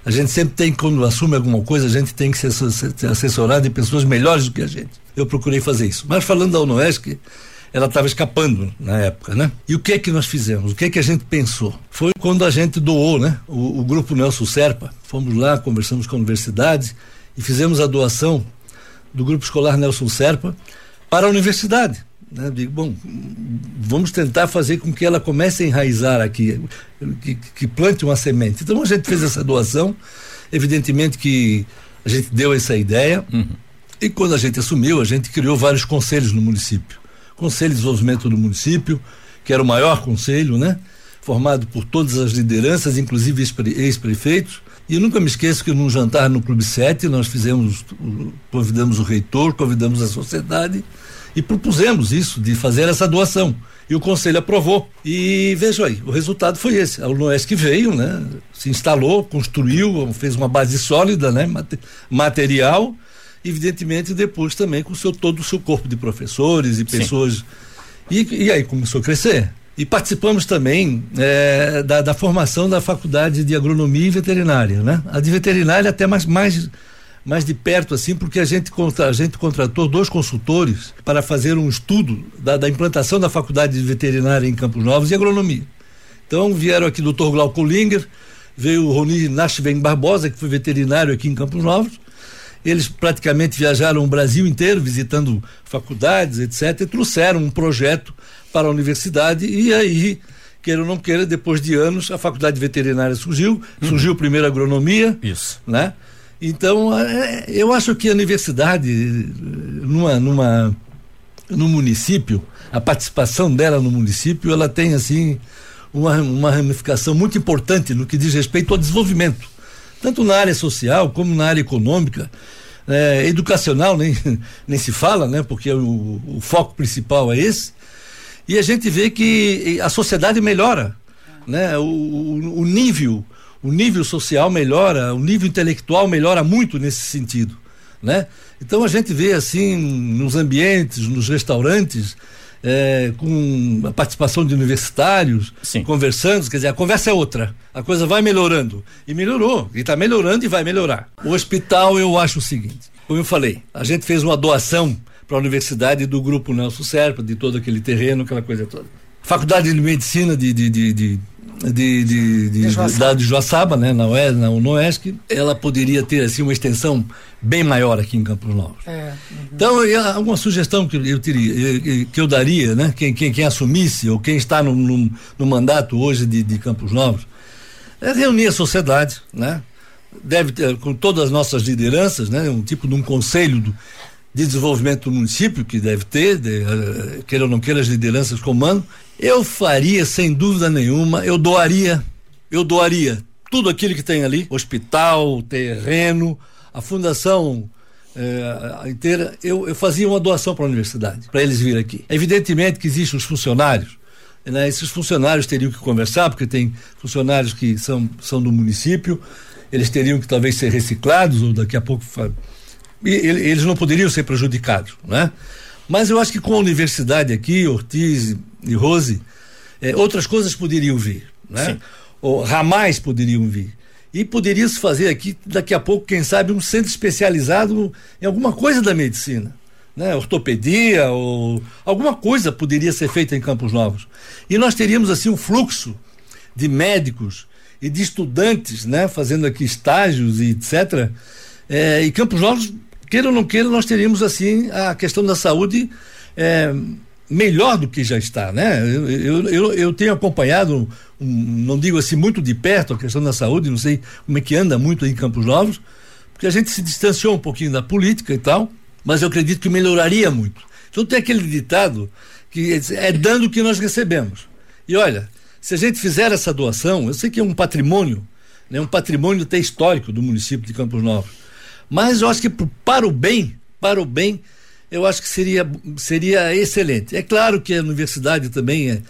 A gente sempre tem, quando assume alguma coisa, a gente tem que ser assessorado de pessoas melhores do que a gente. Eu procurei fazer isso. Mas falando da UNOESC, ela estava escapando na época, né? E o que é que nós fizemos? O que é que a gente pensou? Foi quando a gente doou, né? O grupo Nelson Serpa. Fomos lá, conversamos com a universidade e fizemos a doação do grupo escolar Nelson Serpa para a universidade. Né? Digo, bom, vamos tentar fazer com que ela comece a enraizar aqui, que plante uma semente. Então a gente fez essa doação, evidentemente que a gente deu essa ideia, e quando a gente assumiu, a gente criou vários conselhos no município. Conselho de Desenvolvimento do município, que era o maior conselho, né? Formado por todas as lideranças, inclusive ex-prefeitos. E eu nunca me esqueço que num jantar no Clube 7, nós convidamos o reitor, convidamos a sociedade e propusemos isso, de fazer essa doação. E o conselho aprovou. E veja aí, o resultado foi esse. A UNOESC veio, né? Se instalou, construiu, fez uma base sólida, né? Material. Evidentemente depois também com todo o seu corpo de professores e pessoas. E aí começou a crescer. E participamos também da formação da Faculdade de Agronomia e Veterinária, né? A de veterinária até mais de perto, assim, porque a gente contratou 2 consultores para fazer um estudo da implantação da Faculdade de Veterinária em Campos Novos e Agronomia. Então vieram aqui o Dr. Glauco Linger, veio o Roni Nashven Barbosa, que foi veterinário aqui em Campos Novos. Eles praticamente viajaram o Brasil inteiro, visitando faculdades, etc., e trouxeram um projeto para a universidade, e aí, queira ou não queira, depois de anos, a Faculdade de Veterinária surgiu primeiro a Agronomia, isso, né? Então, eu acho que a universidade, no município, a participação dela no município, ela tem, assim, uma ramificação muito importante no que diz respeito ao desenvolvimento, tanto na área social como na área econômica. Educacional nem se fala, né? Porque o foco principal é esse, e a gente vê que a sociedade melhora, né? O nível social melhora, o nível intelectual melhora muito nesse sentido, né? Então a gente vê assim nos ambientes, nos restaurantes, com a participação de universitários, conversando, quer dizer, a conversa é outra, a coisa vai melhorando, e melhorou, e está melhorando e vai melhorar. O hospital, eu acho o seguinte, como eu falei, a gente fez uma doação para a universidade do grupo Nelson Serpa, de todo aquele terreno, aquela coisa toda. Faculdade de Medicina de Joaçaba, né, na UNOESC, ela poderia ter assim uma extensão bem maior aqui em Campos Novos. Então, alguma sugestão que eu daria, né, quem assumisse ou quem está no mandato hoje de Campos Novos, é reunir a sociedade, né? Deve ter, com todas as nossas lideranças, né, um tipo de um conselho de desenvolvimento do município que deve ter, queira ou não queira, as lideranças comandam. Eu faria, sem dúvida nenhuma, eu doaria tudo aquilo que tem ali, hospital, terreno, a fundação inteira, eu fazia uma doação para a universidade, para eles virem aqui. Evidentemente que existem os funcionários, né? Esses funcionários teriam que conversar, porque tem funcionários que são do município, eles teriam que talvez ser reciclados, ou daqui a pouco eles não poderiam ser prejudicados, né? Mas eu acho que com a universidade aqui, Ortiz e Rose, outras coisas poderiam vir, né? Ou ramais poderiam vir. E poderia se fazer aqui, daqui a pouco, quem sabe, um centro especializado em alguma coisa da medicina, né? Ortopedia, ou alguma coisa poderia ser feita em Campos Novos. E nós teríamos, assim, um fluxo de médicos e de estudantes, né? Fazendo aqui estágios e etc. E Campos Novos, queira ou não queira, nós teríamos, assim, a questão da saúde melhor do que já está, né? Eu tenho acompanhado, não digo assim muito de perto, a questão da saúde, não sei como é que anda muito aí em Campos Novos, porque a gente se distanciou um pouquinho da política e tal, mas eu acredito que melhoraria muito. Então tem aquele ditado que é dando o que nós recebemos. E olha, se a gente fizer essa doação, eu sei que é um patrimônio, né? Um patrimônio até histórico do município de Campos Novos, mas eu acho que para o bem, eu acho que seria excelente. É claro que a universidade também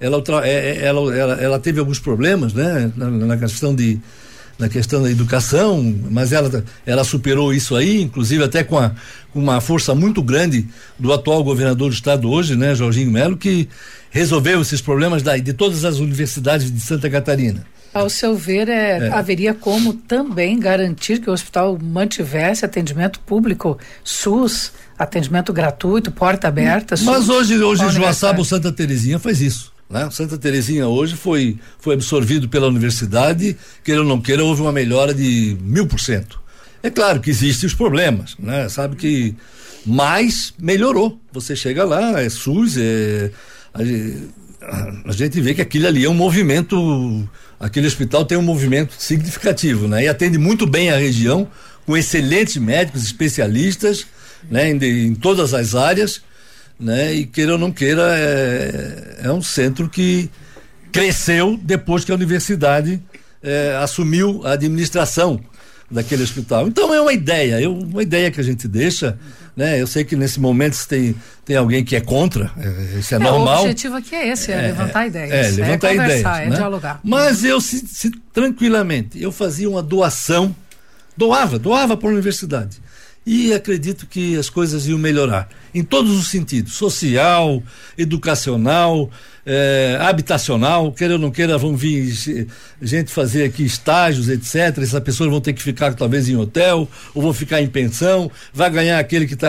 ela teve alguns problemas, né, na questão da educação, mas ela superou isso aí, inclusive até com uma força muito grande do atual governador do estado hoje, né, Jorginho Melo, que resolveu esses problemas de todas as universidades de Santa Catarina. Ao seu ver, haveria como também garantir que o hospital mantivesse atendimento público, SUS, atendimento gratuito, porta aberta. Mas hoje Joaçaba, o Santa Terezinha faz isso, né? Santa Terezinha hoje foi absorvido pela universidade, queira ou não queira, houve uma melhora de 1000%. É claro que existem os problemas, né? Sabe que, mas melhorou. Você chega lá, é SUS, a gente vê que aquilo ali é um movimento, aquele hospital tem um movimento significativo, né? E atende muito bem a região, com excelentes médicos, especialistas, né? Em todas as áreas, né? E queira ou não queira, é um centro que cresceu depois que a universidade assumiu a administração daquele hospital. Então é uma ideia que a gente deixa, né? Eu sei que nesse momento tem alguém que é contra, isso é normal. O objetivo aqui é esse, levantar ideias. Levantar ideias, né? Dialogar. Mas eu, se tranquilamente, eu fazia uma doação, doava para a universidade. E acredito que as coisas iam melhorar em todos os sentidos, social, educacional, habitacional, queira ou não queira, vão vir gente fazer aqui estágios, etc. Essas pessoas vão ter que ficar talvez em hotel, ou vão ficar em pensão, vai ganhar aquele que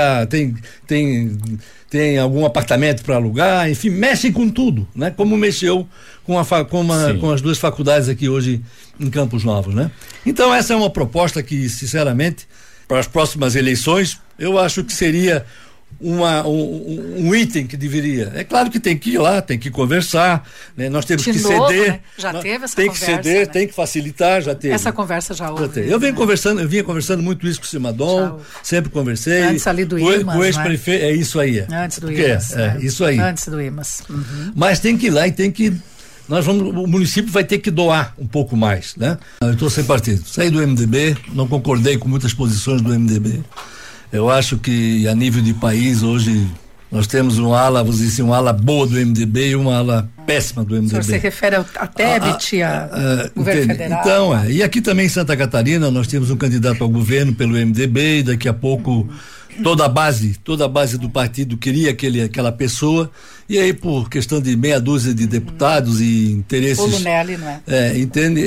tem algum apartamento para alugar, enfim, mexem com tudo, né? Como mexeu com as duas faculdades aqui hoje em Campos Novos, né? Então essa é uma proposta que, sinceramente, para as próximas eleições, eu acho que seria um item que deveria. É claro que tem que ir lá, tem que conversar, né? Nós temos que ceder. Né? Já teve essa tem conversa. Tem que ceder, né? Tem que facilitar, já teve. Essa conversa já houve. Eu vinha conversando muito isso com o Simadon, sempre conversei. Antes ali do IMAS. Com o ex-prefeito, é isso aí. Antes do IMAS. Isso aí. Antes do IMAS. Uhum. Mas tem que ir lá e tem que. O município vai ter que doar um pouco mais, né? Eu estou sem partido. Saí do MDB, não concordei com muitas posições do MDB. Eu acho que a nível de país hoje nós temos uma ala boa do MDB e uma ala péssima do MDB. Você refere a Tebet, a governo federal. Então, e aqui também em Santa Catarina nós temos um candidato ao governo pelo MDB e daqui a pouco toda a base do partido queria aquela pessoa, e aí por questão de meia dúzia de deputados e interesses. O Lunelli, não é? Entende?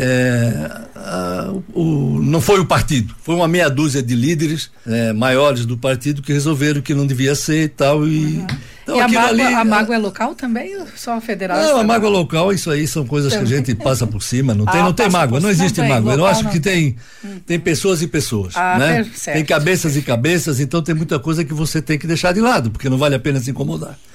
Não foi o partido, foi uma meia dúzia de líderes maiores do partido que resolveram que não devia ser e tal. Então, e a mágoa é local também ou só federal? Não, a mágoa local, isso aí são coisas que a gente passa por cima, não tem mágoa, não existe mágoa. Eu acho que tem pessoas e pessoas, né? Tem cabeças e cabeças, então tem muita coisa que você tem que deixar de lado, porque não vale a pena se incomodar.